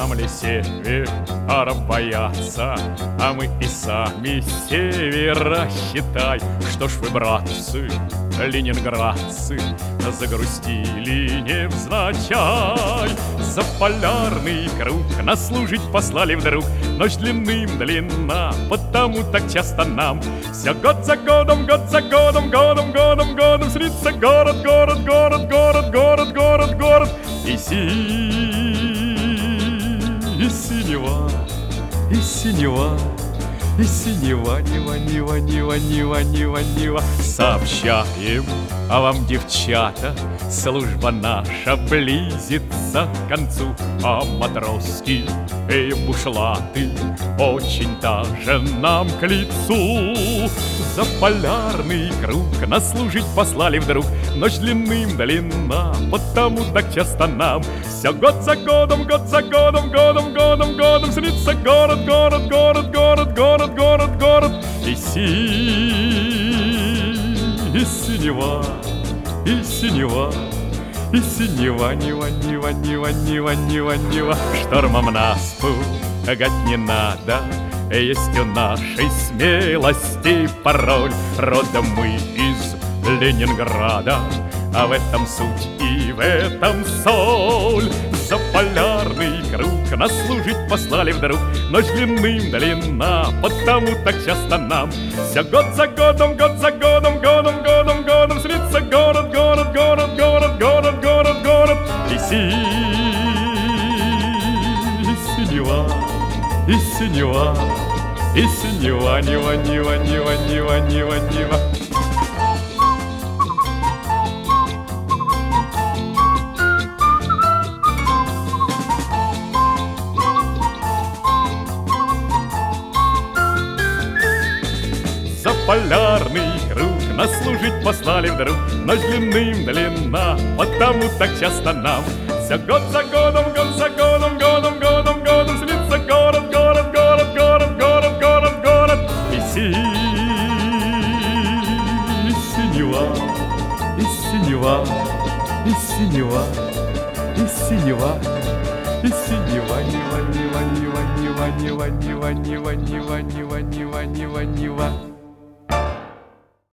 нам ли севером бояться, а мы и сами севера, считай. Что ж вы, братцы, ленинградцы, загрустили невзначай. За полярный круг нас служить послали вдруг. Ночь длинным длинна, потому так часто нам все год за годом, год за годом, годом, годом, годом снится город, город, город, город, город, город, город. И синева, и синева, и синева, Нева, Нева, Нева, Нева, Нева, Нева. Сообщаем, а вам, девчата, служба наша близится к концу, а матроски и бушлаты очень даже нам к лицу. За полярный круг нас служить послали вдруг. Ночь длинным длинна, потому так часто нам все год за годом, год за годом, годом, годом, годом снится город, город, город, город, город, город, город. И синева, и синева, и синева, Нева, Нева, Нева, Нева, Нева, Нева. Штормом нас пугать не надо, есть у нашей смелости пароль. Родом мы из Ленинграда, а в этом суть и в этом соль. За полярный круг нас служить послали вдруг. Ночь длинным длинна, потому так часто нам все год за годом, год за годом, годом, годом, годом снится город, город, город, город, город, город, город. И синева, и синева, и синева, Нева, Нева, Нева, Нева, Нева, Нева. За полярный круг нас служить послали вдруг. Ночь длинным длинна, потому так часто нам все год за годом, год за годом, годом, годом, годом снится город, город, город, город, город, город, город. И синева, и синева, и синева, и синева, и синева, Нева, Нева, Нева, Нева, Нева, Нева, Нева, Нева, Нева, Нева, Нева, Нева.